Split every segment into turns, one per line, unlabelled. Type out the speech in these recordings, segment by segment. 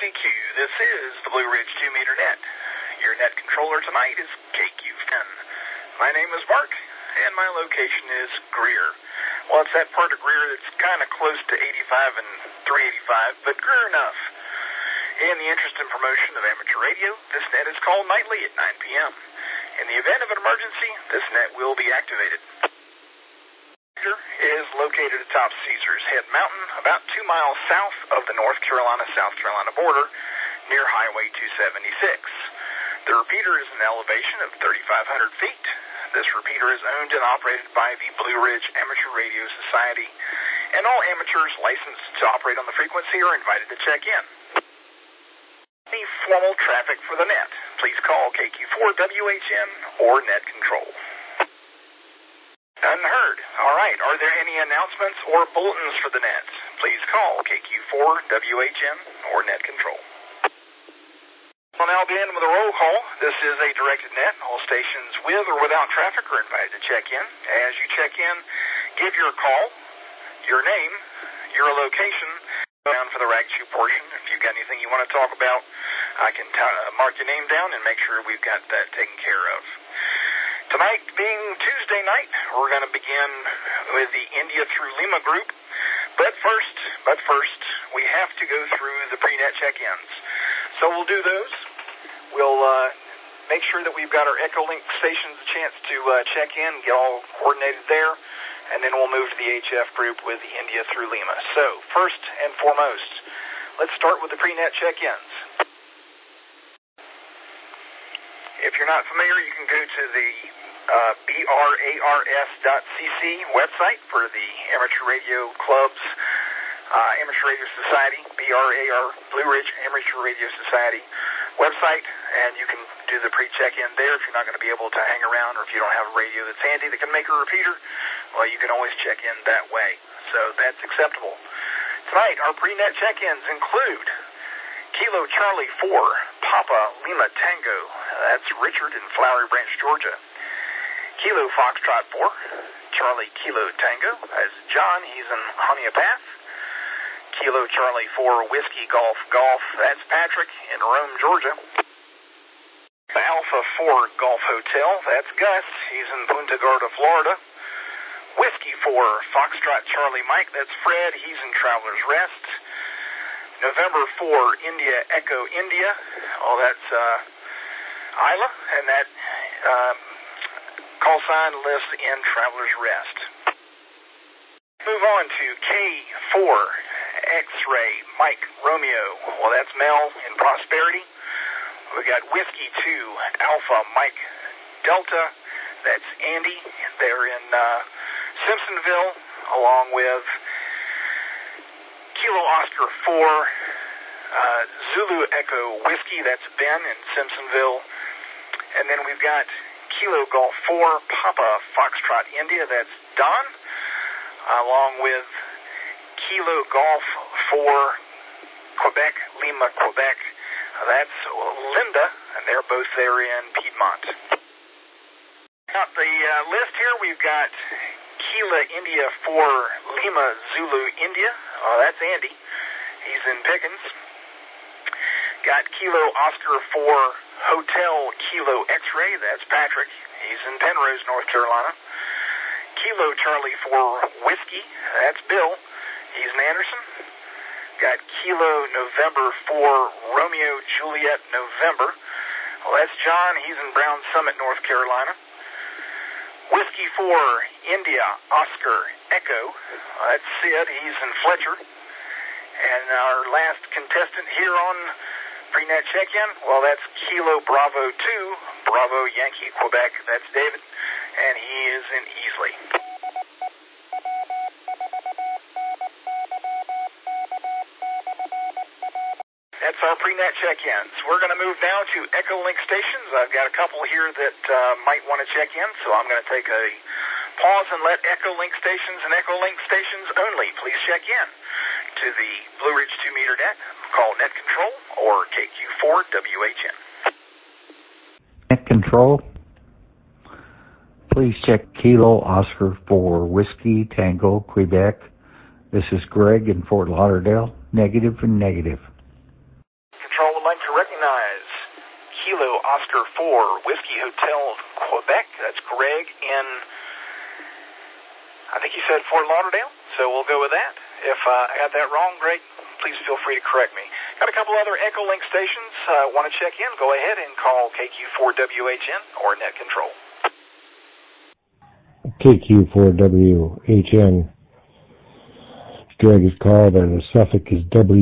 KQ. This is the Blue Ridge 2-meter net. Your net controller tonight is KQ10. My name is Mark, and my location is Greer. Well, it's that part of Greer that's kind of close to 85 and 385, but Greer enough. In the interest and promotion of amateur radio, this net is called nightly at 9 p.m. In the event of an emergency, this net will be activated. Is located atop Caesars Head Mountain, about 2 miles south of the North Carolina-South Carolina border, near Highway 276. The repeater is an elevation of 3,500 feet. This repeater is owned and operated by the Blue Ridge Amateur Radio Society, and all amateurs licensed to operate on the frequency are invited to check in. Any formal traffic for the net, please call KQ4WHN or Net Control. Unheard. All right. Are there any announcements or bulletins for the net? Please call KQ4WHN or Net Control. We'll now begin with a roll call. This is a directed net. All stations with or without traffic are invited to check in. As you check in, give your call, your name, your location, down for the rag chew portion. If you've got anything you want to talk about, I can mark your name down and make sure we've got that taken care of. Tonight being Tuesday night, we're going to begin with the India through Lima group. But first, we have to go through the pre-net check-ins. So we'll do those. We'll make sure that we've got our Echolink stations a chance to check in, get all coordinated there, and then we'll move to the HF group with the India through Lima. So first and foremost, let's start with the pre-net check-ins. If you're not familiar, you can go to the BRARS.cc website for the Amateur Radio Club's Amateur Radio Society, BRAR, Blue Ridge Amateur Radio Society website, and you can do the pre-check-in there. If you're not going to be able to hang around, or if you don't have a radio that's handy that can make a repeater, well, you can always check in that way. So that's acceptable. Tonight, our pre-net check-ins include Kilo Charlie 4, Papa Lima Tango, that's Richard in Flowery Branch, Georgia. Kilo Foxtrot 4, Charlie Kilo Tango, that's John, he's in Honeypath. Kilo Charlie 4, Whiskey Golf Golf, that's Patrick in Rome, Georgia. Alpha 4 Golf Hotel, that's Gus, he's in Punta Gorda, Florida. Whiskey 4, Foxtrot Charlie Mike, that's Fred, he's in Traveler's Rest. November 4, India Echo India, oh, that's Isla, and that call sign lives in Traveler's Rest. Move on to K4, X-Ray Mike Romeo, well, that's Mel in Prosperity. We got Whiskey 2, Alpha Mike Delta, that's Andy, they're in Simpsonville, along with Kilo Oscar 4, Zulu Echo Whiskey, that's Ben in Simpsonville. And then we've got Kilo Golf 4, Papa Foxtrot India, that's Don, along with Kilo Golf 4, Quebec, Lima, Quebec, that's Linda, and they're both there in Piedmont. Got the list here, we've got Kilo India 4, Lima, Zulu, India, that's Andy, he's in Pickens. Got Kilo Oscar 4, Hotel Kilo X-Ray, that's Patrick, he's in Penrose, North Carolina. Kilo Charlie 4, Whiskey, that's Bill, he's in Anderson. Got Kilo November 4, Romeo Juliet November, well, that's John, he's in Brown Summit, North Carolina. Whiskey 4, India Oscar Echo, that's Sid, he's in Fletcher. And our last contestant here on pre-net check-in, well, that's Kilo Bravo 2, Bravo Yankee Quebec, that's David, and he is in Easley. That's our pre-net check-ins. We're going to move now to Echolink stations. I've got a couple here that might want to check in, so I'm going to take a pause and let Echolink stations and Echolink stations only please check in to the Blue Ridge 2-meter net. Call Net Control or KQ4WHN.
Net Control, please check Kilo Oscar 4 Whiskey Tango Quebec. This is Greg in Fort Lauderdale. Negative and negative.
Oscar 4, Whiskey Hotel, Quebec. That's Greg in, I think he said Fort Lauderdale, so we'll go with that. If I got that wrong, Greg, please feel free to correct me. Got a couple other Echolink stations. Want to check in? Go ahead and call KQ4WHN or Net Control.
KQ4WHN. Greg is called, and the suffix is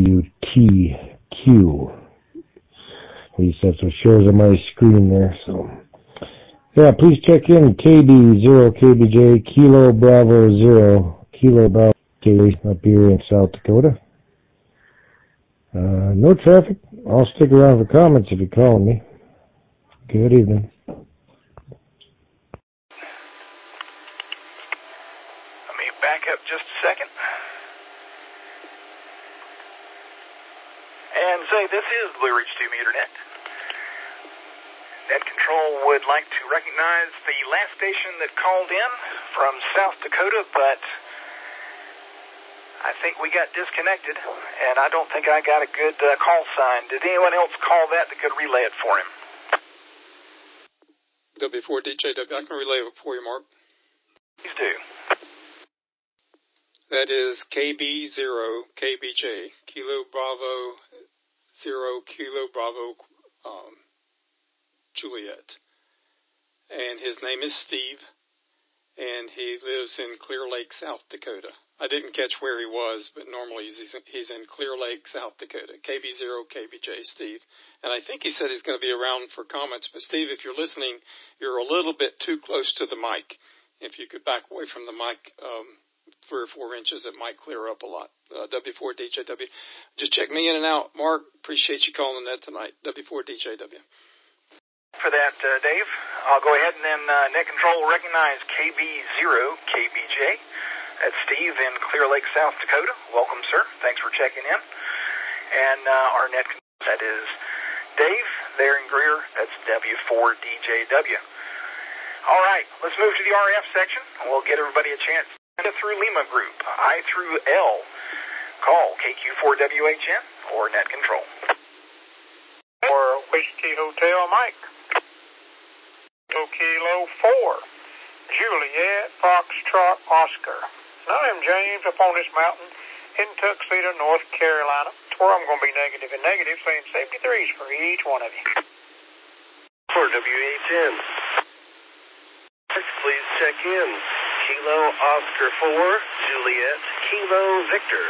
WTQ. At least that's what shows on my screen there. So, yeah, please check in KB0KBJ Kilo Bravo 0 Kilo Bravo J up here in South Dakota. No traffic. I'll stick around for comments if you call me. Good evening.
Let me back up just a second. And say this is Blue Ridge 2 Meter Net. Net Control would like to recognize the last station that called in from South Dakota, but I think we got disconnected, and I don't think I got a good call sign. Did anyone else call that could relay it for him?
W4DJW, I can relay it for you, Mark.
Please do.
That is KB0KBJ, Kilo Bravo 0 Kilo Bravo Juliet. And his name is Steve, and he lives in Clear Lake, South Dakota. I didn't catch where he was, but normally he's in Clear Lake, South Dakota. KB0KBJ, Steve. And I think he said he's going to be around for comments. But, Steve, if you're listening, you're a little bit too close to the mic. If you could back away from the mic 3 or 4 inches, it might clear up a lot. W4DJW. Just check me in and out. Mark, appreciate you calling that tonight. W4DJW.
For that, Dave, I'll go ahead and then Net Control will recognize KB0KBJ. That's Steve in Clear Lake, South Dakota. Welcome, sir. Thanks for checking in. And our net, that is Dave there in Greer. That's W4DJW. All right, let's move to the RF section. We'll get everybody a chance. Through Lima Group, I through L. Call KQ4WHN or Net Control.
For Whiskey Hotel, Mike. Kilo 4, Juliet, Foxtrot, Oscar. I am James up on this mountain in Tuxedo, North Carolina. That's where I'm going to be negative and negative, saying 73s for each one of you.
For WHN. Please check in. Kilo Oscar 4, Juliet, Kilo Victor,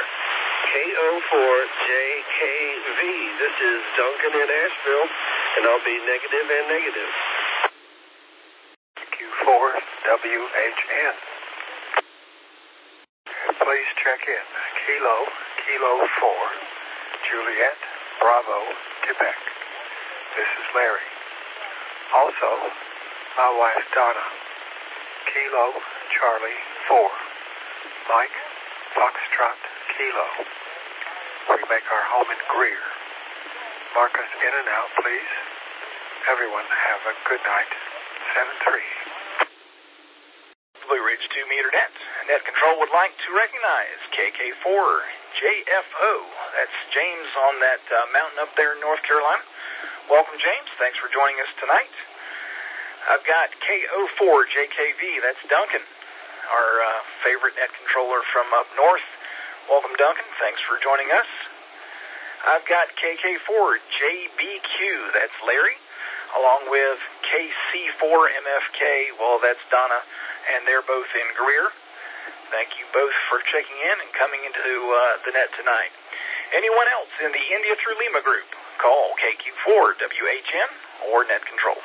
KO4JKV. This is Duncan in Asheville, and I'll be negative and negative.
Q4WHN. Please check in. Kilo 4, Juliet, Bravo, Quebec. This is Larry. Also, my wife Donna. Kilo, Charlie 4, Mike, Foxtrot, Kilo. We make our home in Greer. Mark us in and out, please. Everyone have a good night. 7-3.
Blue Ridge 2 Meter Net. Net Control would like to recognize KK4JFO. That's James on that mountain up there in North Carolina. Welcome, James. Thanks for joining us tonight. I've got KO4JKV. That's Duncan, our favorite net controller from up north. Welcome, Duncan. Thanks for joining us. I've got KK4JBQ. That's Larry, along with KC4MFK. Well, that's Donna, and they're both in Greer. Thank you both for checking in and coming into the net tonight. Anyone else in the India through Lima group, call KQ4WHN or Net Control.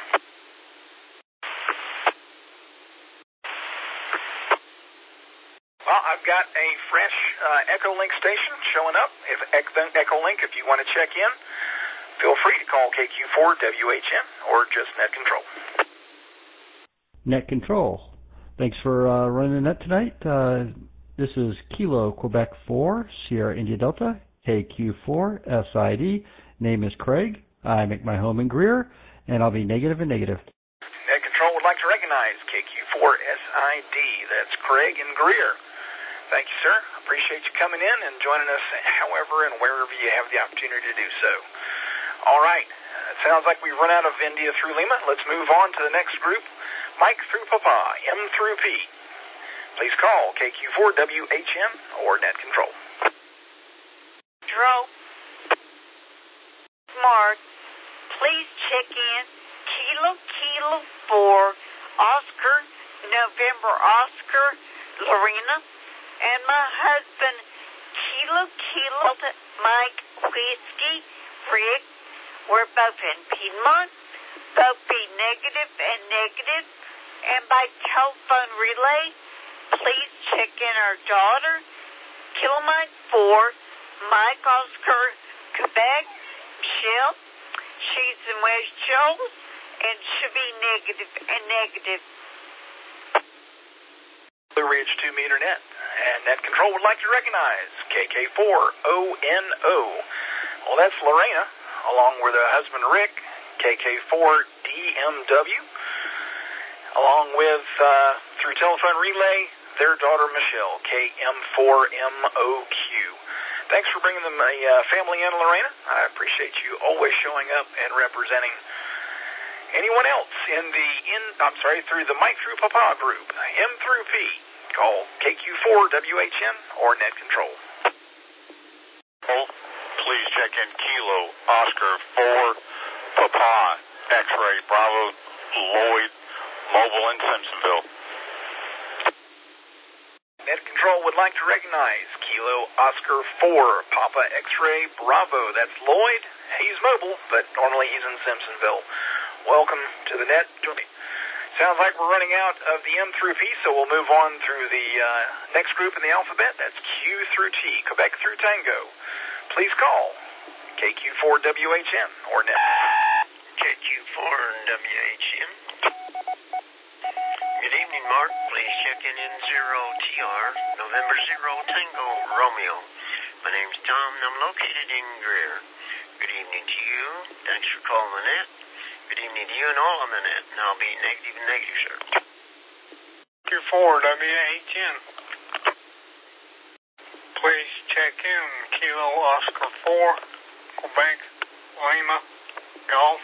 Well, I've got a fresh Echolink station showing up. If Echolink, if you want to check in, feel free to call KQ4WHN or just Net Control.
Net Control. Thanks for running the net tonight. This is Kilo Quebec 4, Sierra India Delta, KQ4 SID. Name is Craig. I make my home in Greer, and I'll be negative and negative.
Net Control would like to recognize KQ4 SID. That's Craig in Greer. Thank you, sir. Appreciate you coming in and joining us however and wherever you have the opportunity to do so. All right. Let's Sounds like we've run out of India through Lima. Let's move on to the next group. Mike through Papa, M through P. Please call KQ4WHN or net control.
Control. Mark, please check in Kilo 4, Oscar, November Oscar, Lorena, and my husband Kilo Mike Whiskey, Rick. We're both in Piedmont, both be negative and negative, and by telephone relay, please check in our daughter, Kilomite 4, Mike Oscar, Quebec, Michelle. She's in West Jones, and should be negative and negative.
Blue Ridge 2 meter net, and net control would like to recognize KK4ONO. Well, that's Lorena, along with her husband Rick, KK4DMW, along with, through telephone relay, their daughter Michelle, KM4MOQ. Thanks for bringing them a family in, Lorena. I appreciate you always showing up and representing anyone else through the Mike through Papa group, M through P. Call KQ4WHN or net control.
Please check in Kilo Oscar 4 Papa X-ray Bravo Lloyd Mobile in Simpsonville.
Net control would like to recognize Kilo Oscar 4 Papa X-ray Bravo. That's Lloyd. He's mobile, but normally he's in Simpsonville. Welcome to the net. Sounds like we're running out of the M through P, so we'll move on through the next group in the alphabet. That's Q through T, Quebec through Tango. Please call KQ4WHN or net.
KQ4WHN. Good evening, Mark. Please check in 0TR, November 0 Tango Romeo. My name's Tom, and I'm located in Greer. Good evening to you. Thanks for calling the net. Good evening to you and all on the net, and I'll be negative and negative, sir.
Q4WHN. Please check in Kilo Oscar 4, Quebec, Lima, Golf,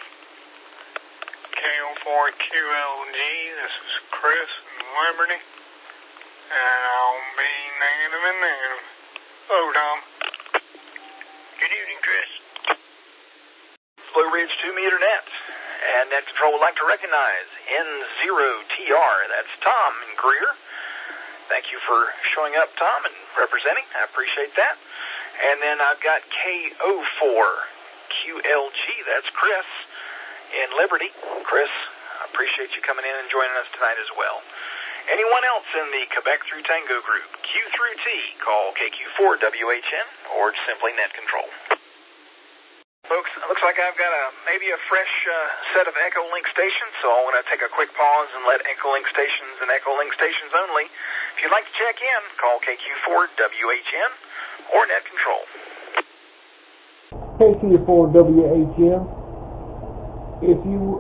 KO4QLG. This is Chris in Liberty, and I'll be negative and negative. Hello, Tom.
Good evening, Chris.
Blue Ridge 2 meter net. And net control would like to recognize N0TR. That's Tom in Greer. Thank you for showing up, Tom, and representing. I appreciate that. And then I've got KO4QLG. That's Chris in Liberty. Chris, I appreciate you coming in and joining us tonight as well. Anyone else in the Quebec through Tango group, Q through T, call KQ4WHN or simply net control. Folks, it looks like I've got maybe a fresh set of Echolink stations, so I want to take a quick pause and let Echolink stations and Echolink stations only. If you'd like to check in, call KQ4WHN or net control.
KQ4WHN. If you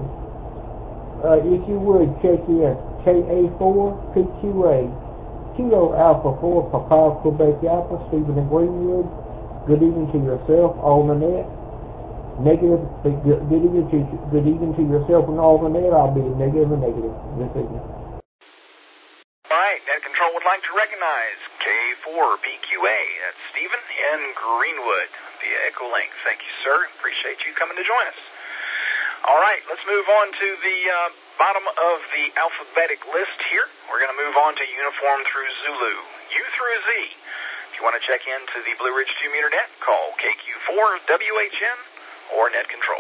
would check in KA4PQA, Kilo Alpha 4 Papa Quebec Alpha, Stephen in Greenwood. Good evening to yourself, all the net. Negative. Good evening to yourself and all the net. I'll be negative and negative this evening.
All right, net control would like to recognize K4BQA. That's Stephen in Greenwood via Echolink. Thank you, sir. Appreciate you coming to join us. All right, let's move on to the bottom of the alphabetic list here. We're going to move on to uniform through Zulu, U through Z. If you want to check into the Blue Ridge 2 meter net, call KQ4WHN or net control.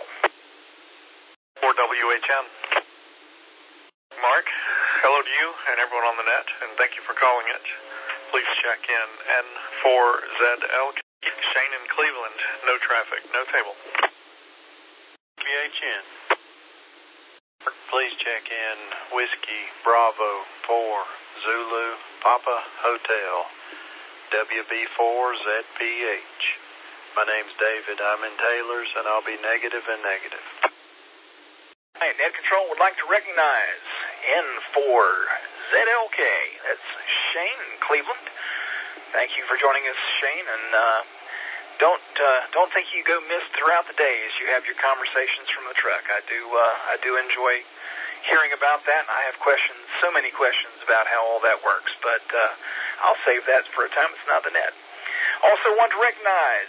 4WHN.
Mark, hello to you and everyone on the net, and thank you for calling it. Please check in N4ZL. Shane in Cleveland, no traffic, no table.
WHN. Please check in Whiskey Bravo 4 Zulu Papa Hotel WB4ZPH. My name's David. I'm in Taylor's, and I'll be negative and negative.
All right, net control would like to recognize N4ZLK. That's Shane in Cleveland. Thank you for joining us, Shane, and don't think you go missed throughout the day as you have your conversations from the truck. I do enjoy hearing about that, and I have so many questions about how all that works, but I'll save that for a time it's not the net. Also want to recognize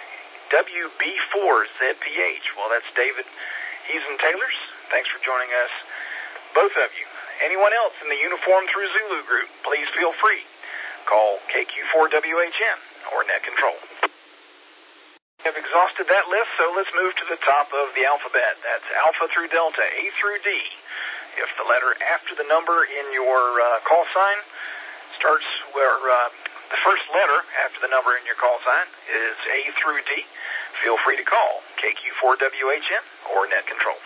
WB4ZPH. Well, that's David Taylors. Thanks for joining us, both of you. Anyone else in the Uniform Through Zulu group, please feel free. Call KQ4WHN or Net Control. We have exhausted that list, so let's move to the top of the alphabet. That's Alpha through Delta, A through D. If the letter after the number in your call sign starts where the first letter after the number in your call sign is A through D, feel free to call KQ4WHN or Net Control.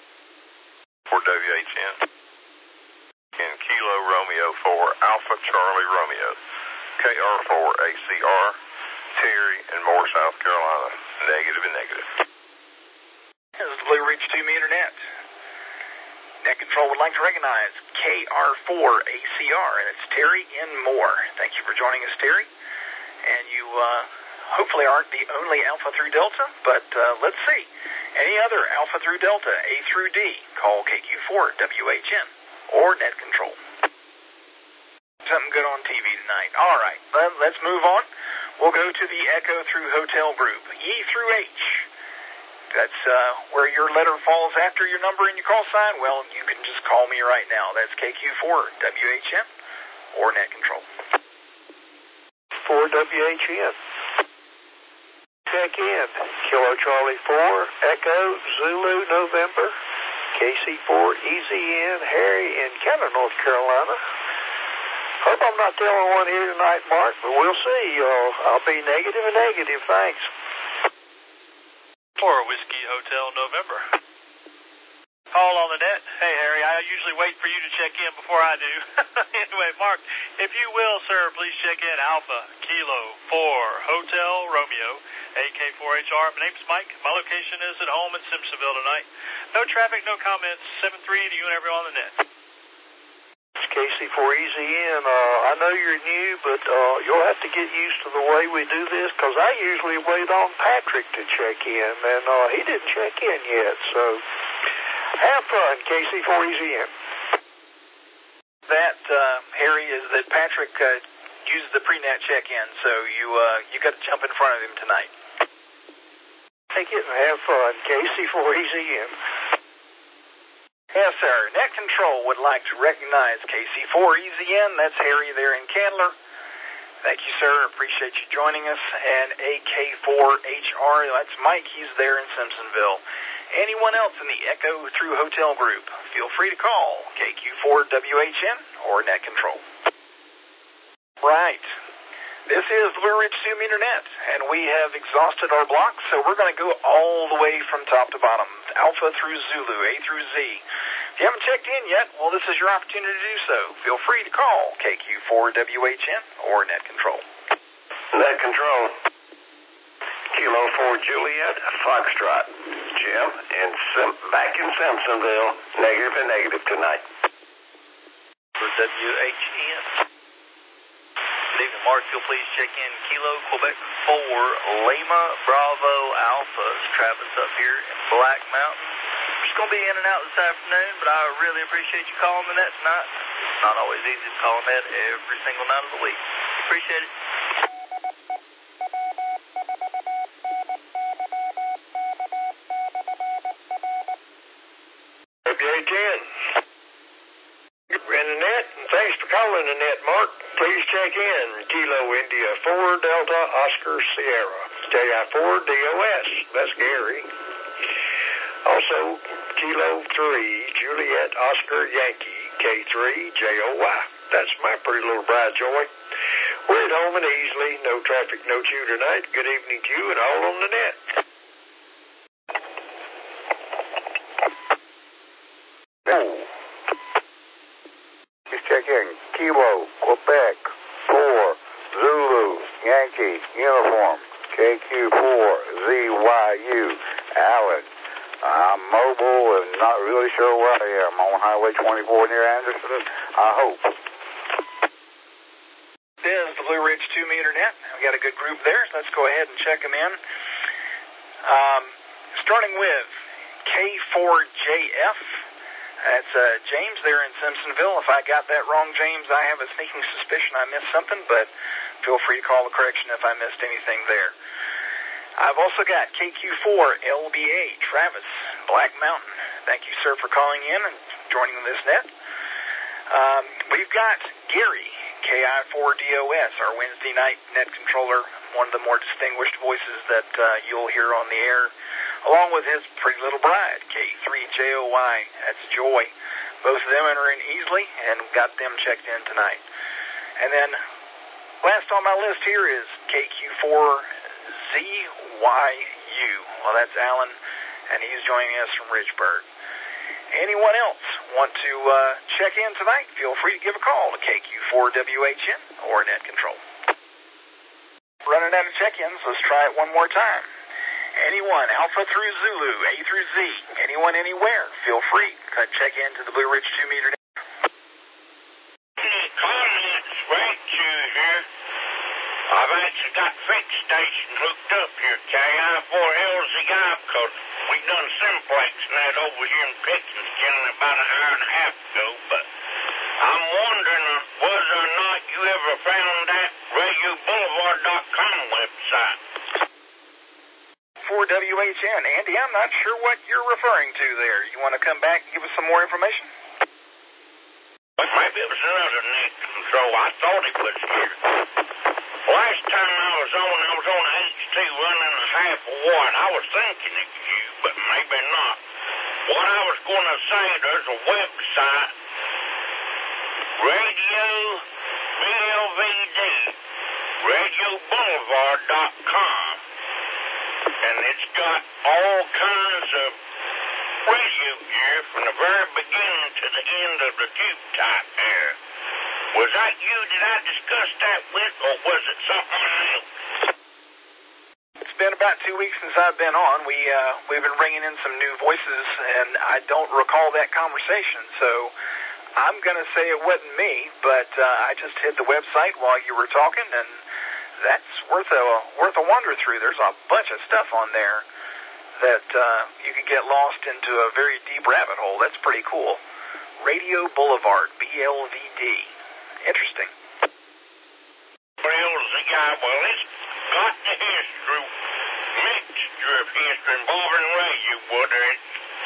4WHN in Kilo Romeo 4 Alpha Charlie Romeo KR4ACR Terry in Moore, South Carolina. Negative and negative.
This is the Blue Ridge 2-meter net. Net Control would like to recognize KR4ACR, and it's Terry in Moore. Thank you for joining us, Terry. And you hopefully aren't the only Alpha through Delta, but let's see. Any other Alpha through Delta, A through D, call KQ4WHN or Net Control. Something good on TV tonight. All right, let's move on. We'll go to the Echo through Hotel group, E through H. That's where your letter falls after your number in your call sign. Well, you can just call me right now. That's KQ4WHN or Net Control.
4WHN. Check in. Kilo Charlie 4, Echo, Zulu, November, KC4, EZN, Harry in Kenner, North Carolina. Hope I'm not the only one here tonight, Mark, but we'll see. I'll be negative and negative. Thanks.
4 Whiskey Hotel, November. Call on the net. Hey, Harry, I usually wait for you to check in before I do. Anyway, Mark, if you will, sir, please check in Alpha Kilo 4 Hotel Romeo, AK4HR. My name's Mike. My location is at home in Simpsonville tonight. No traffic, no comments. 7-3 to you and everyone on the net.
It's KC4EZN. I know you're new, but you'll have to get used to the way we do this, because I usually wait on Patrick to check in, and he didn't check in yet, so have fun, KC4EZN.
That, Harry, is that Patrick used the pre-net check-in, so you got to jump in front of him tonight.
Take it and have fun, KC4EZN.
Yes, sir. Net Control would like to recognize KC4EZN. That's Harry there in Candler. Thank you, sir. Appreciate you joining us. And AK4HR, that's Mike. He's there in Simpsonville. Anyone else in the Echo through Hotel group, feel free to call KQ4WHN or Net Control. Right. This is Blue Ridge 2-meter net, and we have exhausted our blocks, so we're going to go all the way from top to bottom, Alpha through Zulu, A through Z. If you haven't checked in yet, well, this is your opportunity to do so. Feel free to call KQ4WHN or Net Control.
Net Control. Kilo 4 Juliet, Foxtrot. Jim, back in Simpsonville, negative and negative tonight.
For WHN. Good evening, Mark. You'll please check in Kilo, Quebec 4, Lima, Bravo, Alpha. It's Travis up here in Black Mountain. We're just going to be in and out this afternoon, but I really appreciate you calling the net tonight. It's not always easy to call the net every single night of the week. Appreciate it.
WHN. In the net, and thanks for calling the net, Mark. Please check in Kilo India 4 Delta Oscar Sierra JI4 DOS. That's Gary. Also Kilo 3 Juliet Oscar Yankee K3 JOY. That's my pretty little bride Joy. We're at home and easily. No traffic, no chew tonight. Good evening to you and all on the net.
Check in Kilo, Quebec, 4, Zulu, Yankee, Uniform, KQ4ZYU, Allen. I'm mobile and not really sure where I am. On Highway 24 near Anderson, I hope.
This is the Blue Ridge 2-meter net. We got a good group there, so let's go ahead and check them in. Starting with K4JF. That's James there in Simpsonville. If I got that wrong, James, I have a sneaking suspicion I missed something, but feel free to call the correction if I missed anything there. I've also got KQ4LBA, Travis, Black Mountain. Thank you, sir, for calling in and joining this net. We've got Gary, KI4DOS, our Wednesday night net controller, one of the more distinguished voices that you'll hear on the air, along with his pretty little bride, K3JOY. That's Joy. Both of them are in Easley, and got them checked in tonight. And then last on my list here is KQ4ZYU. Well, that's Alan, and he's joining us from Ridgeburg. Anyone else want to check in tonight? Feel free to give a call to KQ4WHN or Net Control. Running out of check-ins, let's try it one more time. Anyone, Alpha through Zulu, A through Z, anyone, anywhere, feel free to check into the Blue Ridge 2-meter net.
Any comments, Rachel here? I've actually got fixed stations hooked up here, KI4LZI, because we done simplex net over here in Pickens County about an hour and a half ago, but I'm wondering whether or not you ever found that RadioBoulevard.com website.
For WHN, Andy, I'm not sure what you're referring to there. You want to come back and give us some more information?
Maybe it was another net control. I thought it was here. Last time I was on H2 running a half a watt. I was thinking it was you, but maybe not. What I was going to say, there's a website, Radio BLVD, RadioBoulevard.com, and it's got all kinds of radio gear from the very beginning to the end of the tube type there. Was that you? Did I discuss that with, or was it something else?
It's been about 2 weeks since I've been on. We've been bringing in some new voices, and I don't recall that conversation, so I'm going to say it wasn't me, but I just hit the website while you were talking, and that's worth a wander through. There's a bunch of stuff on there that you could get lost into a very deep rabbit hole. That's pretty cool. Radio Boulevard, BLVD. Interesting.
Well, it's got the history, mixture of history involving radio, whether it's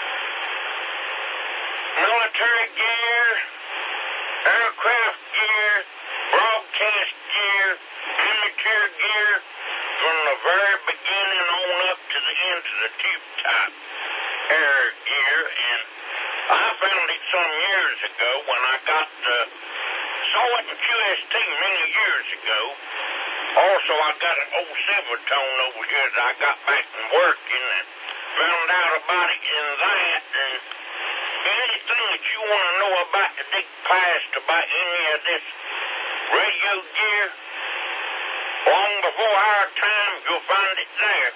military gear, aircraft gear, broadcast gear, amateur gear, from the very beginning on up to the end of the tube type air gear. And I found it some years ago when I saw it in QST many years ago. Also, I got an old Silvertone over here that I got back from working and found out about it in that. And anything that you want to know about the deep past, about any of this radio gear, long before our time, you'll find it there.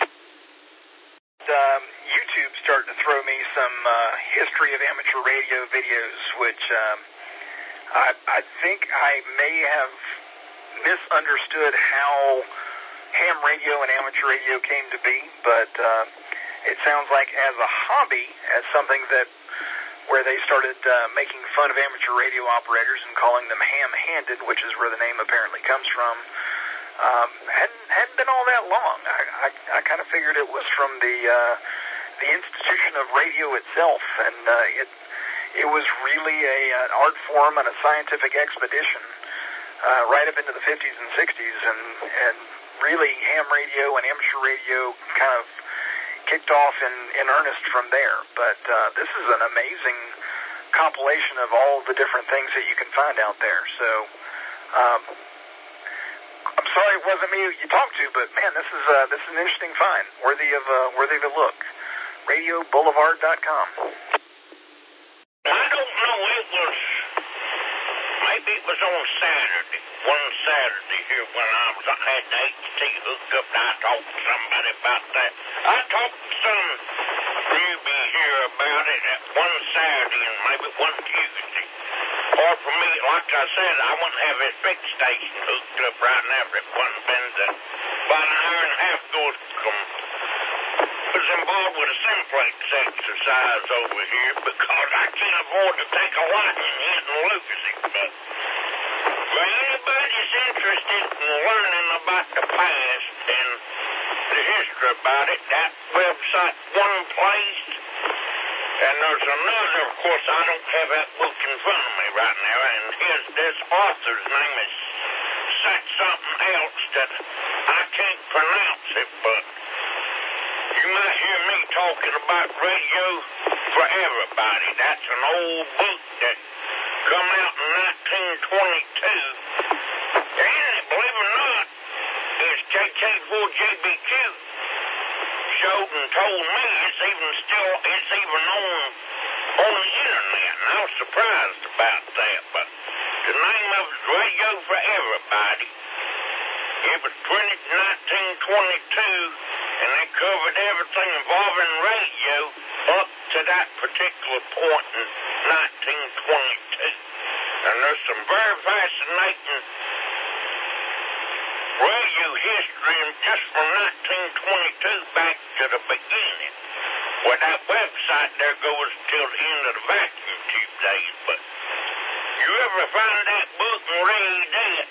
YouTube started to throw me some history of amateur radio videos, which I think I may have misunderstood how ham radio and amateur radio came to be, but it sounds like as a hobby, as something where they started making fun of amateur radio operators and calling them ham-handed, which is where the name apparently comes from, hadn't been all that long. I kind of figured it was from the institution of radio itself, and it was really an art form and a scientific expedition right up into the 50s and 60s, and really ham radio and amateur radio kind of kicked off in earnest from there. But this is an amazing compilation of all the different things that you can find out there. So I'm sorry it wasn't me you talked to, but man, this is an interesting find, worthy of a look. RadioBoulevard.com.
I don't know. Maybe it was on Saturday. One Saturday here when I had the HT hooked up, and I talked to somebody about that. I talked to some newbie here about it at one Saturday and maybe one Tuesday. Or for me, like I said, I wouldn't have this big station hooked up right now if it wasn't been about an hour and a half ago. Was involved with a simplex exercise over here because I can't afford to take a lightning hit and lose it. But for anybody's interested in learning about the past and the history about it, that website's one place. And there's another, of course, I don't have that book in front of me right now, and this author's name is something else that I can't pronounce it, but you might hear me talking about Radio for Everybody. That's an old book that come out in 1922. And believe it or not, it's KK4JBQ showed and told me it's even on the internet, and I was surprised about that. But the name of it's Radio for Everybody. It was printed in 1922, and they covered everything involving radio up to that particular point in 1922. And there's some very fascinating radio history just from 1922 back to the beginning. Well, that website there goes till the end of the vacuum tube days, but you ever find that book and read it,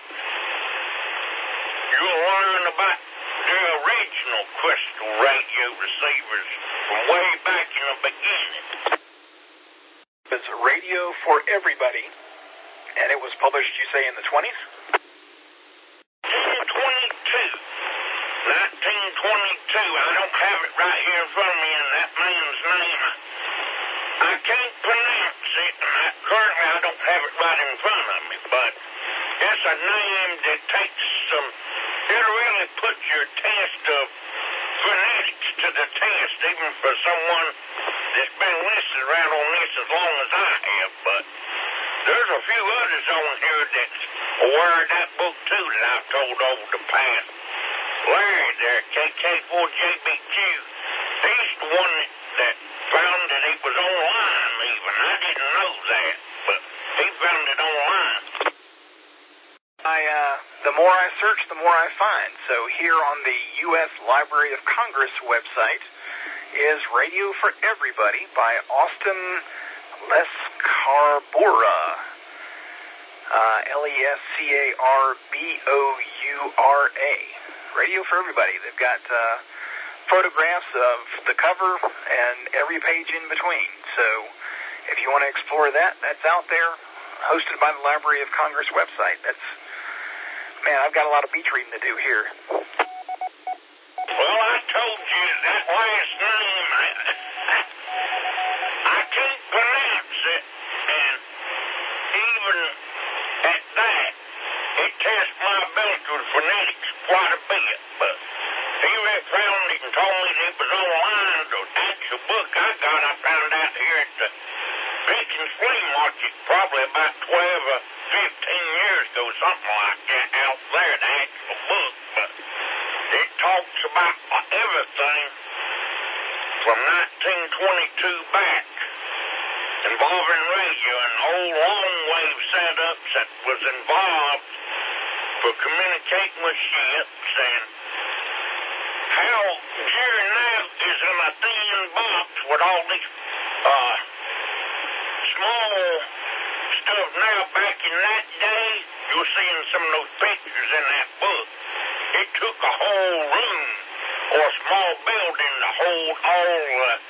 you'll learn about the original crystal radio receivers from way back in the beginning.
It's Radio for Everybody, and it was published, you say, in the 20s?
1922. I don't have it right here in front of me, and that man's name, I can't pronounce it, and currently I don't have it right in front of me, but it's a name that takes it really puts your test of phonetics to the test, even for someone that's been listening around on this as long as I have, but there's a few others on here that's aware of that book, too, that I've told over the past. Larry there, KK4JBQ, he's the one that found that it was online even. I didn't know that, but he found it online.
The more I search, the more I find. So here on the U.S. Library of Congress website is Radio for Everybody by Austin Lescarbura. Lescarbura. Radio for Everybody. They've got photographs of the cover and every page in between. So if you want to explore that, that's out there, hosted by the Library of Congress website. Man, I've got a lot of beach reading to do here.
Well, I told you that last name, I can't pronounce it, and even at that, it tests my ability with phonetics quite a bit, but he found it and told me that it was online. The actual book I got, I found out here at the Pickens Flea Market probably about 12 or 15 years ago, something like that, out there, the actual book, but it talks about everything from 1922 back involving radio and old long wave setups that was involved for communicating with ships, and how Jerry Knapp is in a thin box with all these small stuff now. Back in that day, you'll see in some of those pictures in that book, it took a whole room or a small building to hold all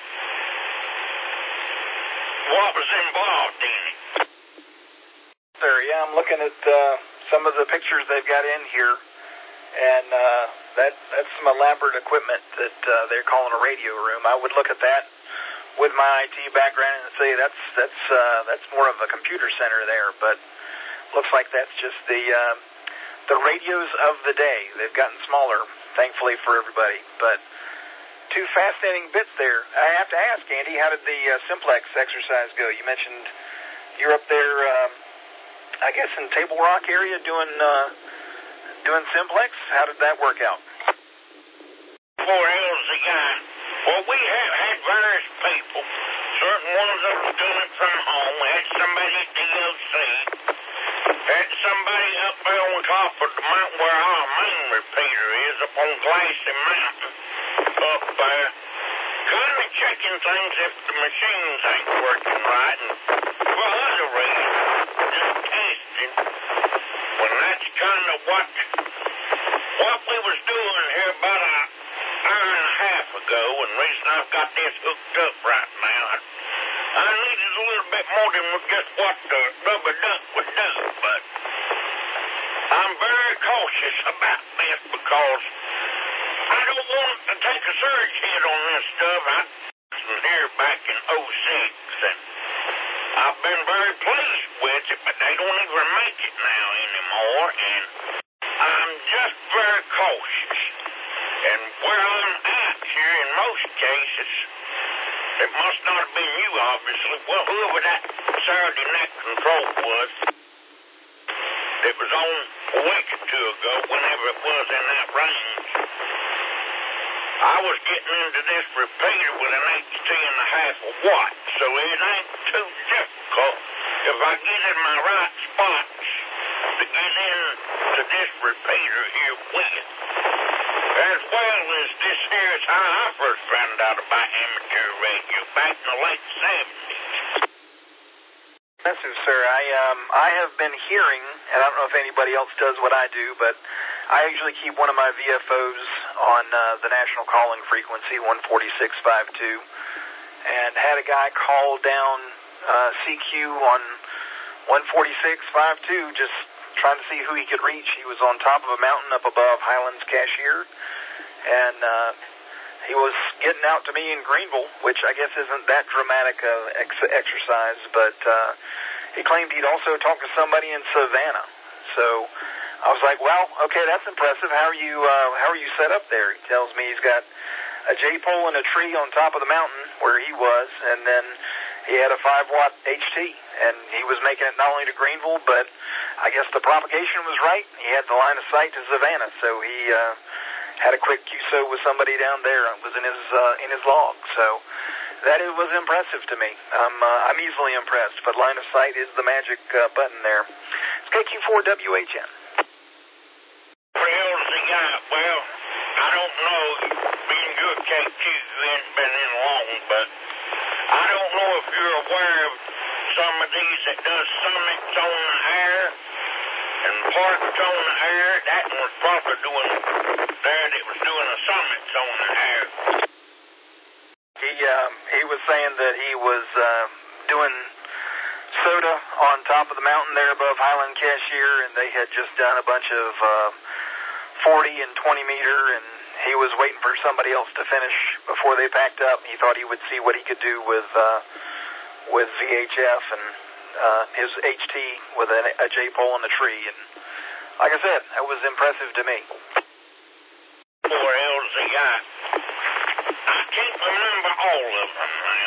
what was involved in it.
Sir, yeah, I'm looking at some of the pictures they've got in here, and that's some elaborate equipment that they're calling a radio room. I would look at that with my IT background and say that's more of a computer center there, but looks like that's just the radios of the day. They've gotten smaller, thankfully for everybody, but two fascinating bits there. I have to ask, Andy, how did the simplex exercise go? You mentioned you're up there, I guess in Table Rock area doing simplex. How did that work out?
4 L's a guy. Well, we have had various people. Certain ones that were doing it from home. We had somebody at DOC. top of the mountain where our main repeater is, up on Glassy Mountain, up there, kind of checking things if the machines ain't working right, and for other reasons, just testing. Well, that's kind of what we was doing here about an hour and a half ago, and the reason I've got this hooked up right now, I needed a little bit more than just what the rubber duck would do, but I'm very cautious about this because I don't want to take a surge hit on this stuff. I was here back in 06, and I've been very pleased with it, but they don't even make it now anymore, and I'm just very cautious. And where I'm at here, in most cases, it must not have been you, obviously. Well, whoever that Saturday Net Control was, it was on a week or two ago, whenever it was in that range. I was getting into this repeater with an HT.5 watt, so it ain't too difficult if I get in my right spots to get into this repeater here with. As well as this here is how I first found out about amateur radio back in the late 70s.
Impressive, sir. I have been hearing, and I don't know if anybody else does what I do, but I usually keep one of my VFOs on the national calling frequency, 146.52, and had a guy call down CQ on 146.52, just trying to see who he could reach. He was on top of a mountain up above Highlands Cashier, and he was getting out to me in Greenville, which I guess isn't that dramatic exercise, but he claimed he'd also talked to somebody in Savannah. So I was like, well, okay, that's impressive. How are you set up there? He tells me he's got a J-pole and a tree on top of the mountain where he was, and then he had a 5-watt HT, and he was making it not only to Greenville, but I guess the propagation was right. He had the line of sight to Savannah, so he had a quick QSO with somebody down there. It was in his log, so that was impressive to me. I'm easily impressed, but line of sight is the magic button there. It's KQ4WHN.
Well, I don't know, being good KQ, you ain't been in long, but I don't know if you're aware of some of these that does summits on the air and parks on the air. That one was probably doing there that was doing a summits on the air.
He was saying that he was doing soda on top of the mountain there above Highland Cashier, and they had just done a bunch of 40 and 20 meter, and he was waiting for somebody else to finish before they packed up. He thought he would see what he could do with VHF and his HT with a J-pole and a tree. And like I said, that was impressive to me.
Poor LZI. I can't remember all of them now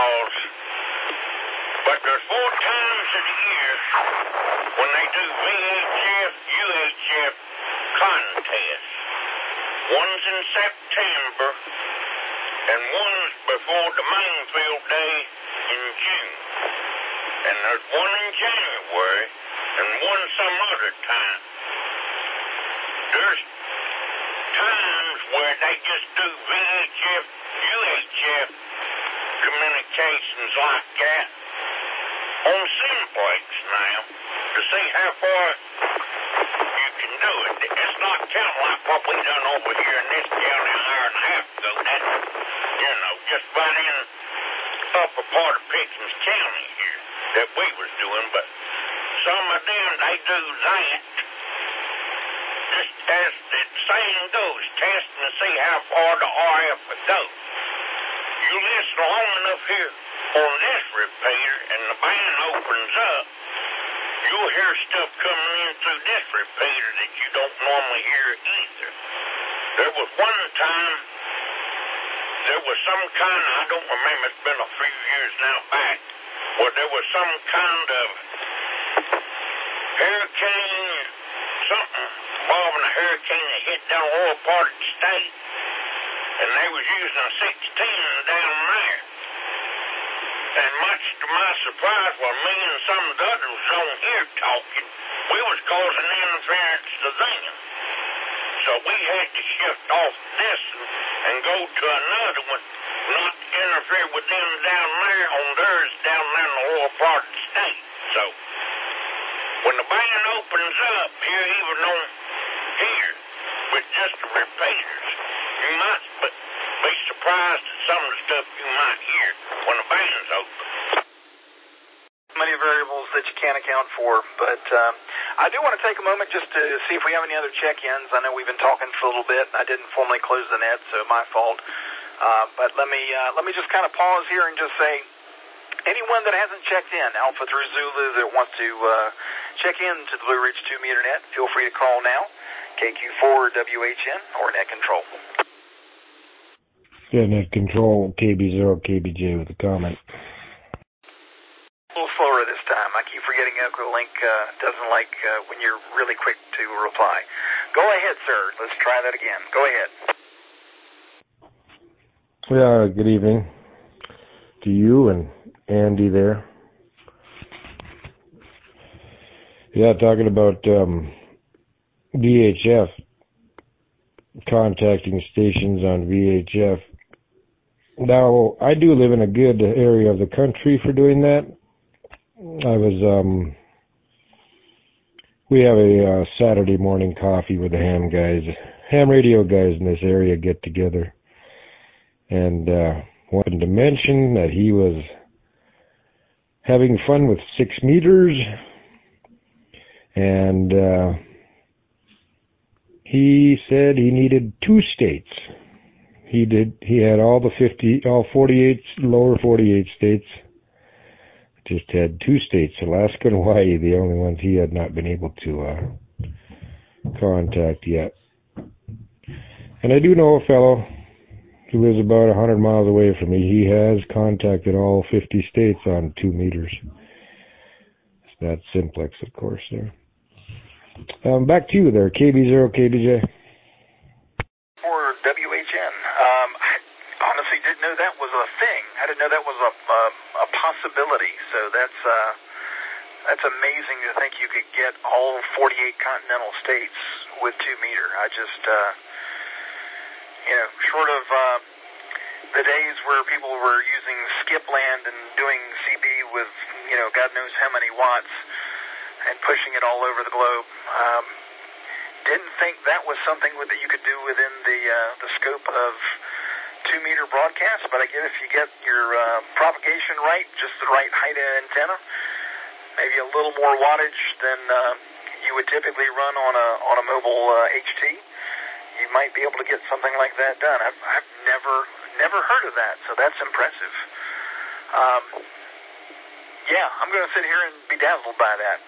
but there's 4 times a year when they do VHF, UHF contests. One's in September, and one's before the Mainfield Day in June. And there's one in January, and one some other time. There's times where they just do VHF, UHF communications like that on Simplex now to see how far you can do it. It's not counting like what we done over here in this county an hour and a half ago. That's, just right in upper part of Pickens County here that we was doing. But some of them, they do that just as the saying goes, testing to see how far the RF would go. You listen long enough here on this repeater and the band opens up, you'll hear stuff coming in through this repeater that you don't normally hear either. There was one time, there was some kind, I don't remember, it's been a few years now back, where there was some kind of hurricane, something involving a hurricane that hit down a lower part of the state, and they was using a 16 down there. And much to my surprise, while me and some of the others was on here talking, we was causing interference to them. So we had to shift off this and go to another one, not interfere with them down there on theirs down there in the lower part of the state. So when the band opens up here, even on here, with just the repeaters, you might be surprised at some of the stuff you might hear when the band's open.
Many variables that you can't account for, but I do want to take a moment just to see if we have any other check-ins. I know we've been talking for a little bit, and I didn't formally close the net, so my fault. But let me just kind of pause here and just say, anyone that hasn't checked in, Alpha through Zulu, that wants to check in to the Blue Ridge 2-meter net, feel free to call now, KQ4WHN or Net Control.
Yeah, Net Control, KB0KBJ with a comment.
A little slower this time. I keep forgetting EchoLink doesn't like when you're really quick to reply. Go ahead, sir. Let's try that again. Go ahead.
Yeah, good evening to you and Andy there. Yeah, talking about VHF, contacting stations on VHF. Now, I do live in a good area of the country for doing that. We have a Saturday morning coffee with the ham radio guys in this area get together. And wanted to mention that he was having fun with 6 meters. And he said he needed 2 states. He had all 48, lower 48 states. Just had 2 states, Alaska and Hawaii, the only ones he had not been able to contact yet. And I do know a fellow who lives about 100 miles away from me. He has contacted all 50 states on 2 meters. That's simplex, of course, there. Back to you there, KB0KBJ.
Or WHN. I honestly didn't know that was a thing. I didn't know that was a possibility. So that's amazing to think you could get all 48 continental states with 2 meter. I just, short of the days where people were using skipland and doing CB with, God knows how many watts and pushing it all over the globe. Didn't think that was something that you could do within the scope of 2 meter broadcast, but I guess if you get your propagation right, just the right height of antenna, maybe a little more wattage than you would typically run on a mobile HT, you might be able to get something like that done. I've never heard of that, so that's impressive. Yeah, I'm going to sit here and be dazzled by that.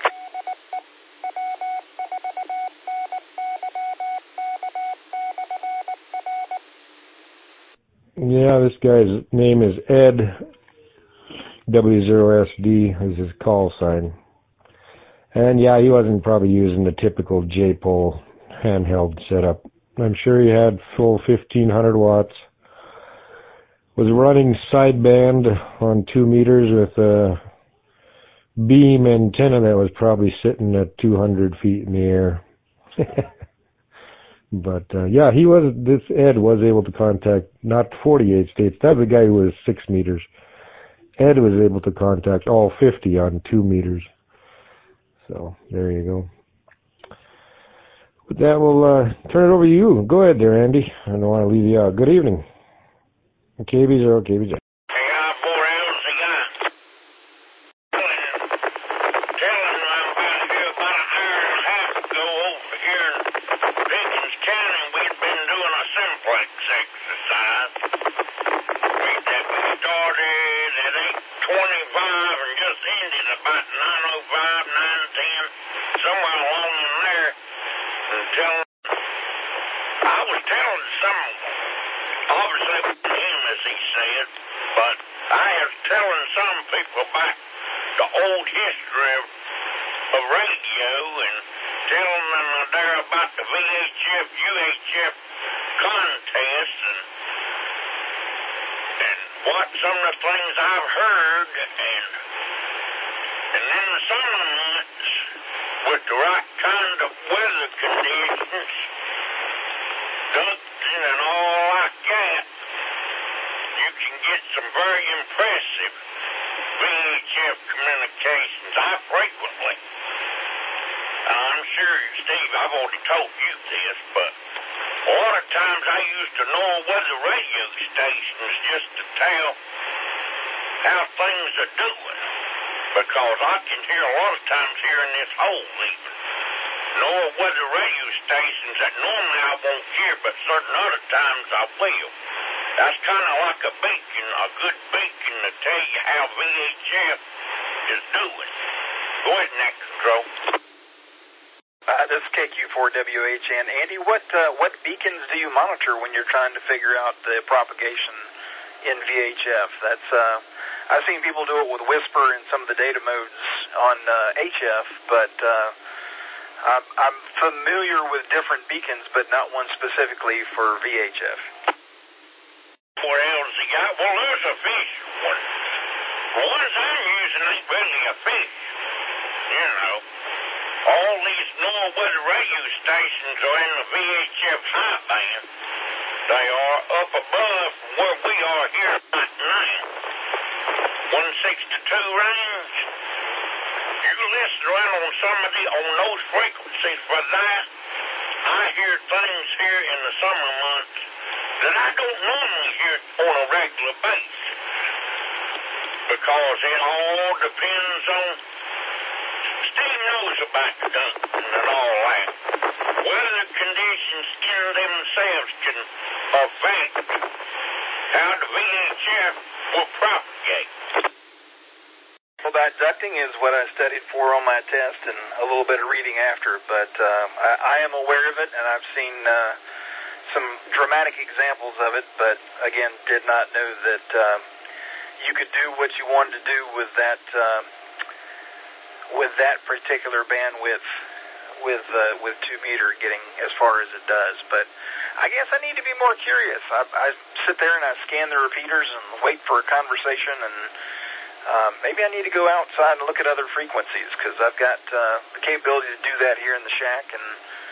Yeah, this guy's name is Ed. W0SD is his call sign. And yeah, he wasn't probably using the typical J-pole handheld setup. I'm sure he had full 1500 watts. Was running sideband on 2 meters with a beam antenna that was probably sitting at 200 feet in the air. But yeah, this Ed was able to contact not 48 states. That was the guy who was 6 meters. Ed was able to contact all 50 on 2 meters. So there you go. With that, we'll turn it over to you. Go ahead there, Andy. I don't want to leave you out. Good evening. KB0, KBJ.
We with the right kind of weather conditions, ducting and all like that, you can get some very impressive VHF communications. I frequently, I'm sure, Steve, I've already told you this, but a lot of times I used to know weather radio stations just to tell how things are doing, because I can hear a lot of times here in this hole even. Know weather radio stations that normally I won't hear, but certain other times I will. That's kind of like a beacon, a good beacon to tell you how VHF is doing. Go ahead, Net Control.
This is KQ4WHN. Andy, what beacons do you monitor when you're trying to figure out the propagation in VHF? That's I've seen people do it with Whisper and some of the data modes on HF, but I'm familiar with different beacons, but not one specifically for VHF.
What else you got? Well, there's a fish one. The ones I'm using ain't really a fish, you know. All these normal weather radio stations are in the VHF high band. They are up above where we are here right now. 162 range. You listen around on those frequencies for that. I hear things here in the summer months that I don't normally hear on a regular basis, because it all depends on, Steve knows about the ducting and all that. Weather conditions in themselves can affect how the VHF will propagate.
Well, that ducting is what I studied for on my test and a little bit of reading after, but I am aware of it, and I've seen some dramatic examples of it, but again, did not know that you could do what you wanted to do with that particular bandwidth with 2 meter getting as far as it does. But I guess I need to be more curious. I sit there and I scan the repeaters and wait for a conversation, and maybe I need to go outside and look at other frequencies, because I've got the capability to do that here in the shack, and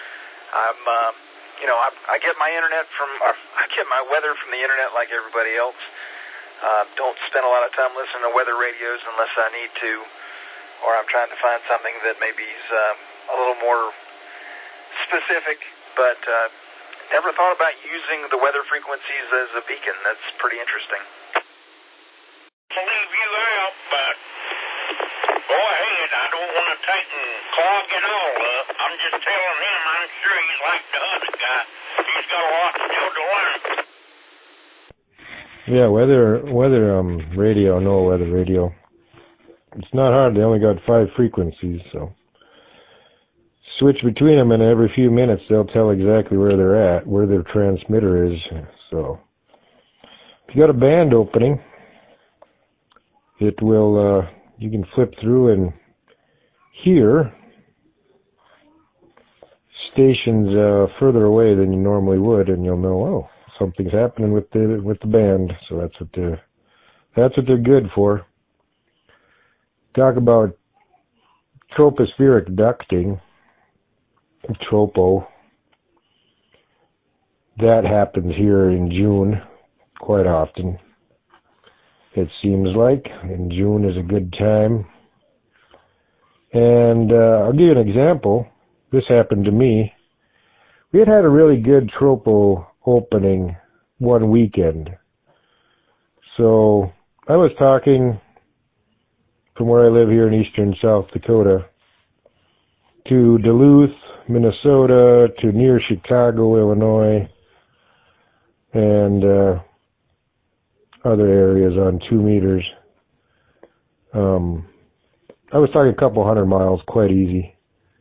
I get my internet I get my weather from the internet like everybody else. Don't spend a lot of time listening to weather radios unless I need to, or I'm trying to find something that maybe is a little more specific, but never thought about using the weather frequencies as a beacon. That's pretty interesting.
To leave you out, but go ahead. I don't want to take and clog it all up. I'm just telling him I'm sure he's like the other guy. He's got a lot still to learn.
Yeah, weather radio, no weather radio. It's not hard. They only got 5 frequencies, so switch between them, and every few minutes they'll tell exactly where they're at, where their transmitter is. So if you got a band opening, it will, you can flip through and hear stations further away than you normally would, and you'll know, oh, something's happening with the band. So that's what they're good for. Talk about tropospheric ducting, tropo. That happens here in June quite often. It seems like, and June is a good time. And I'll give you an example. This happened to me. We had a really good tropo opening one weekend. So I was talking from where I live here in eastern South Dakota to Duluth, Minnesota, to near Chicago, Illinois, and other areas on 2 meters. I was talking a couple 100 miles, quite easy.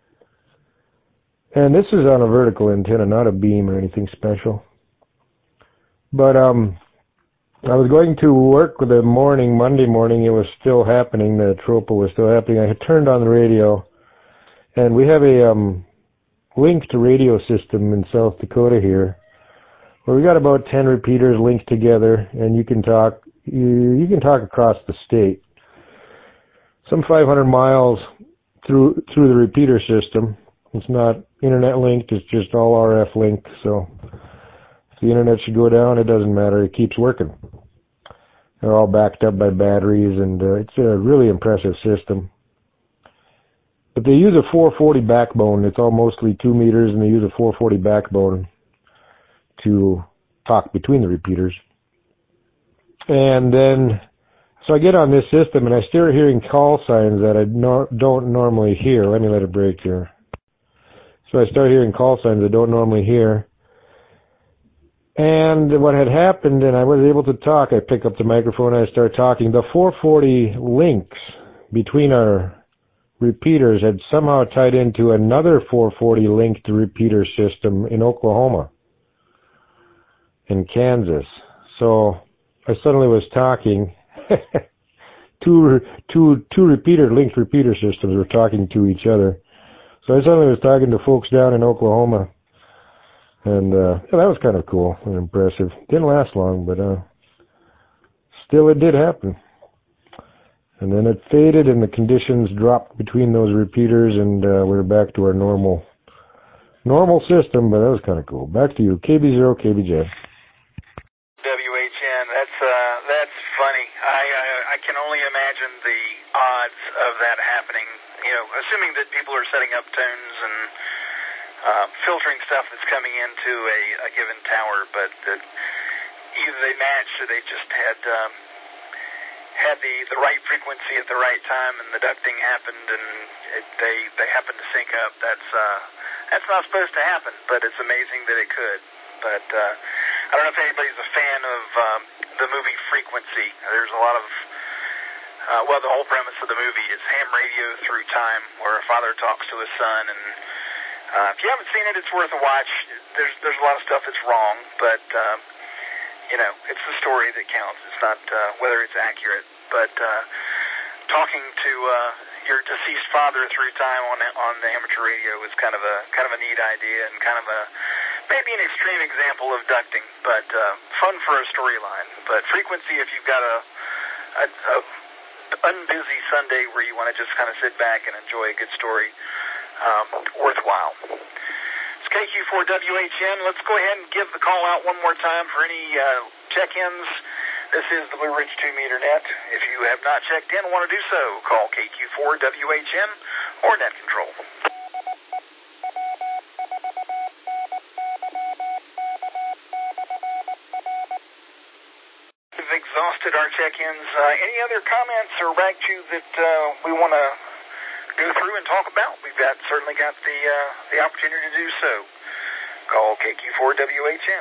And this is on a vertical antenna, not a beam or anything special. But I was going to work with the morning, Monday morning, it was still happening, the tropo was still happening. I had turned on the radio, and we have a linked radio system in South Dakota here, where we got about 10 repeaters linked together, and you can talk across the state. Some 500 miles through the repeater system. It's not internet linked, it's just all RF linked, so if the internet should go down, it doesn't matter, it keeps working. They're all backed up by batteries, and it's a really impressive system. But they use a 440 backbone. It's all mostly 2 meters, and they use a 440 backbone to talk between the repeaters. And then, so I get on this system, and I start hearing call signs that I don't normally hear. Let me let it break here. So I start hearing call signs I don't normally hear. And what had happened, and I was able to talk, I pick up the microphone and I start talking. The 440 links between our repeaters had somehow tied into another 440 linked repeater system in Oklahoma, in Kansas. So I suddenly was talking. two linked repeater systems were talking to each other. So I suddenly was talking to folks down in Oklahoma. And that was kind of cool and impressive. Didn't last long, but still it did happen. And then it faded and the conditions dropped between those repeaters, and we were back to our normal system, but that was kind of cool. Back to you, KB0, KBJ.
WHN, that's funny. I can only imagine the odds of that happening. You know, assuming that people are setting up tones and filtering stuff that's coming into a given tower, but that either they matched or they just had the right frequency at the right time, and the ducting happened, and they happened to sync up. That's not supposed to happen, but it's amazing that it could. But I don't know if anybody's a fan of the movie Frequency. There's a lot of the whole premise of the movie is ham radio through time, where a father talks to his son, and if you haven't seen it, it's worth a watch. There's a lot of stuff that's wrong, but you know, it's the story that counts. It's not whether it's accurate. But talking to your deceased father through time on the amateur radio was kind of a neat idea, and kind of maybe an extreme example of ducting, but fun for a storyline. But Frequency, if you've got a unbusy Sunday where you want to just kind of sit back and enjoy a good story, worthwhile. It's KQ4WHN. Let's go ahead and give the call out one more time for any check-ins. This is the Blue Ridge 2-meter net. If you have not checked in and want to do so, call KQ4WHN or Net Control. We've exhausted our check-ins. Any other comments or rag chew that we want to go through and talk about? We've certainly got the opportunity to do so. Call KQ4WHN.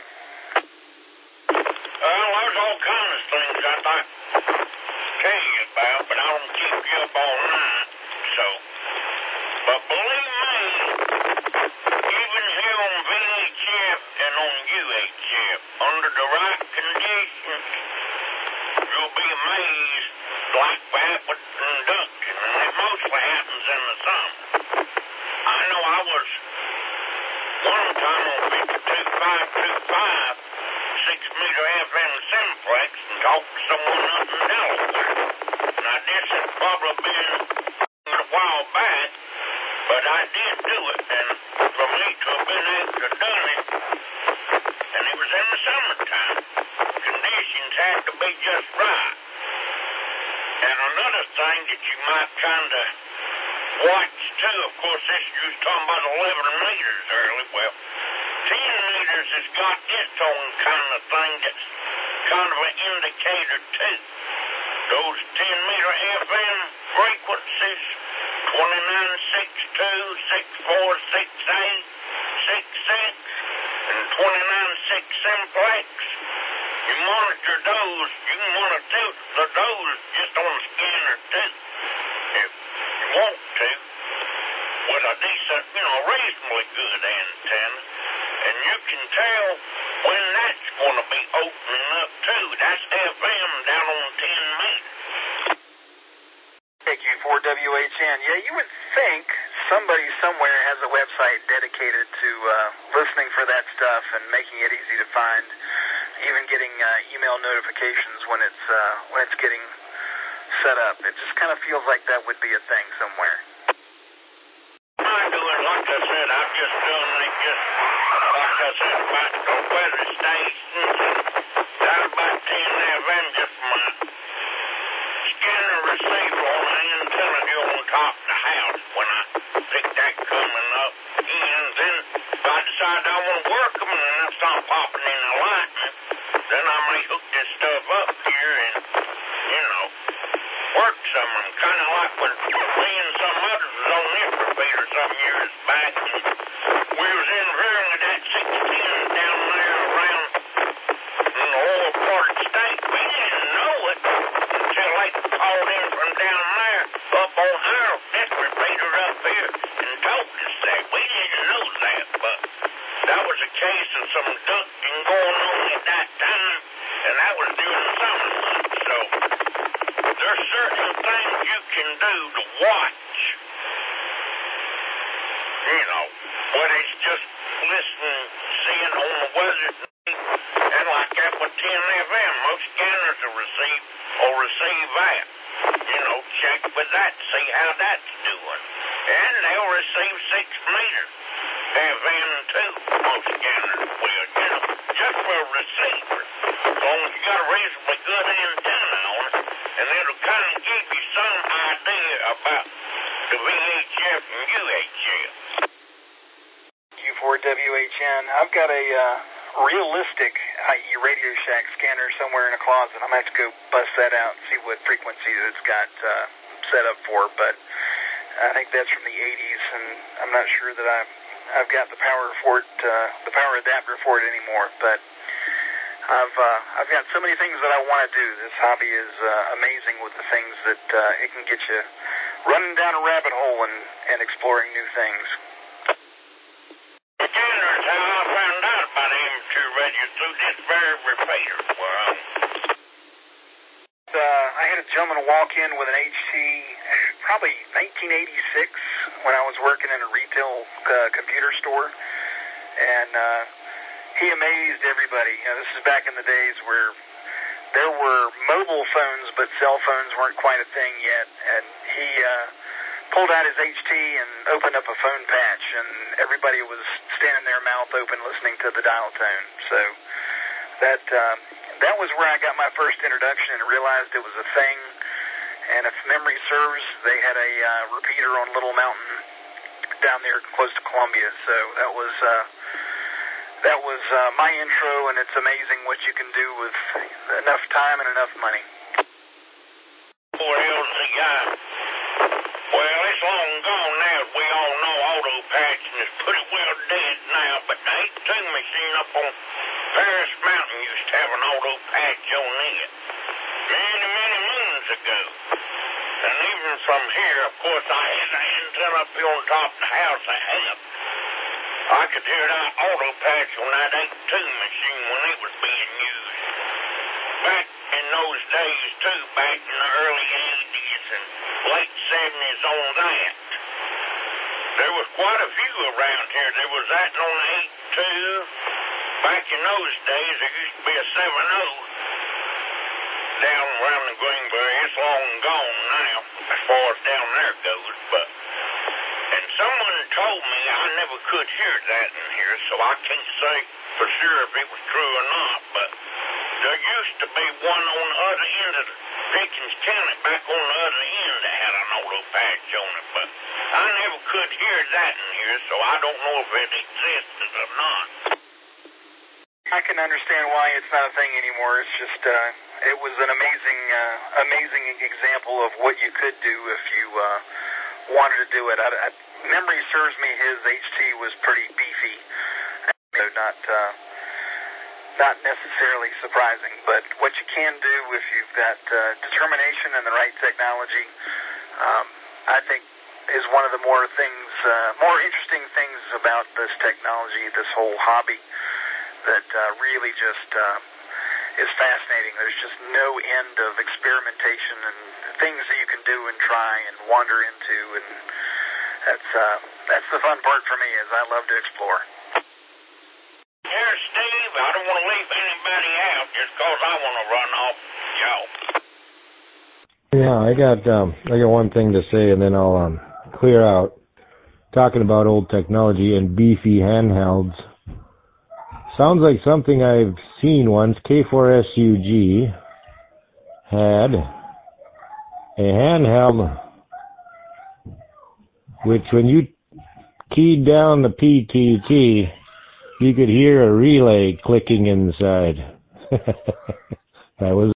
Well, there's all kinds of things I'd like to tell you about, but I don't keep you up all night, so. But believe me, even here on VHF and on UHF, under the right conditions, you'll be amazed, like that with induction, and it mostly happens in the summer. I know I was one time on 52525, 6-meter FM simplex, and talked to someone up in Delaware. Now, this had probably been a while back, but I did do it, and for me to have been able to done it, and it was in the summertime, conditions had to be just right. And another thing that you might kind of watch, too, of course, this you was talking about 11 meters early. Well, 10 meters has got its own kind of thing that's kind of an indicator, too. Those 10-meter FM frequencies, 2962, 6468, 66, and 296 simplex. You monitor those. You can monitor those just on the scanner, too, if you want to, with a decent, reasonably good antenna. And you can tell when that's going to be opening up, too. That's FM down on 10 meters.
KQ4WHN. Yeah, you would think somebody somewhere has a website dedicated to listening for that stuff and making it easy to find, even getting email notifications when it's getting set up. It just kind of feels like that would be a thing somewhere.
just done, they just, like I said, about the weather stations, got about 10 FM just from my scanner receiver on the antenna here on top of the house when I picked that coming up in. Then if I decide I want to work them and then I start popping in the lightning, then I may hook this stuff up here and, you know, work some of them. Kind of like when me and some others was on this repeater some years back. And we was interfering with that 610 down there around in the oil part of the state. We didn't know it until they called in from down there up on our this repeater up here and told us that. We didn't know that, but that was a case of some ducking going on at that time, and that was during the summer months. So there's certain things you can do to watch, you know, whether it's just listening, seeing on the weather, and like that with 10 FM, most scanners will receive that. You know, check with that, see how that's doing. And they'll receive 6 meter FM too, most scanners will, you know, just for a receiver. As long as you got a reasonably good antenna on it, and it'll kind of give you some idea about the VHF and UHF.
Q4WHN. I've got a realistic IE Radio Shack scanner somewhere in a closet. I'm going to have to go bust that out and see what frequency it's got set up for, but I think that's from the 80s, and I'm not sure that I've got the power for it, the power adapter for it anymore, but I've got so many things that I want to do. This hobby is amazing with the things that it can get you running down a rabbit hole and exploring new things.
Again, that's how I found out about amateur radio through this very repeater.
I had a gentleman walk in with an HT, probably 1986, when I was working in a retail computer store, and he amazed everybody. You know, this is back in the days where there were mobile phones, but cell phones weren't quite a thing yet, and he pulled out his HT and opened up a phone patch, and everybody was standing there mouth open listening to the dial tone. So that was where I got my first introduction and realized it was a thing. And if memory serves, they had a repeater on Little Mountain down there close to Columbia. So that was my intro, and it's amazing what you can do with enough time and enough money.
Well, it's long gone now. We all know auto patching is pretty well dead now, but the 82 machine up on Paris Mountain used to have an auto patch on it many, many moons ago. And even from here, of course, I had the antenna up here on top of the house I have. I could hear that auto patch on that 82 machine when it was being used. Back in those days, too, back in the early 80s and late 70s on that. There was quite a few around here. There was that on the 82. Back in those days, there used to be a 7-0 down around the Greenberry. It's long gone now, as far as down there goes, but... And someone told me I never could hear that in here, so I can't say for sure if it was true or not, but there used to be one on the other end of Pickens County, back on the other end that had an auto patch on it, but I never could hear that in here, so I don't know if it existed or not.
I can understand why it's not a thing anymore. It's just, it was an amazing example of what you could do if you wanted to do it. Memory serves me, his HT was pretty beefy, so not necessarily surprising. But what you can do if you've got determination and the right technology, I think is one of the more interesting things about this technology, this whole hobby, that really just is fascinating. There's just no end of experimentation and things that you can do and try and wander into, and that's the fun part for me, is I love to explore.
Here, Steve, I don't want to leave anybody out just because I want to run off, Joe.
Yeah, I got one thing to say, and then I'll clear out. talking about old technology and beefy handhelds. Sounds like something I've seen once. K4SUG had a handheld which when you keyed down the PT key, you could hear a relay clicking inside. That was